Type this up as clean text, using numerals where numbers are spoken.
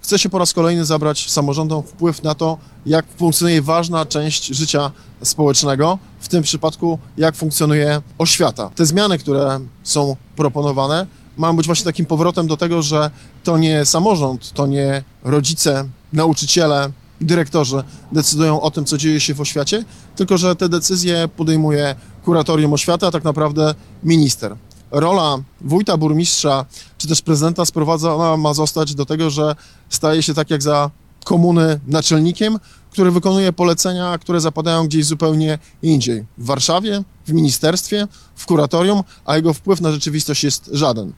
chce się po raz kolejny zabrać samorządom wpływ na to, jak funkcjonuje ważna część życia społecznego, w tym przypadku jak funkcjonuje oświata. Te zmiany, które są proponowane, mają być właśnie takim powrotem do tego, że to nie samorząd, to nie rodzice, nauczyciele, dyrektorzy decydują o tym, co dzieje się w oświacie, tylko że te decyzje podejmuje kuratorium oświaty, a tak naprawdę minister. Rola wójta, burmistrza czy też prezydenta sprowadzona ma zostać do tego, że staje się tak jak za komuny naczelnikiem, który wykonuje polecenia, które zapadają gdzieś zupełnie indziej. W Warszawie, w ministerstwie, w kuratorium, a jego wpływ na rzeczywistość jest żaden.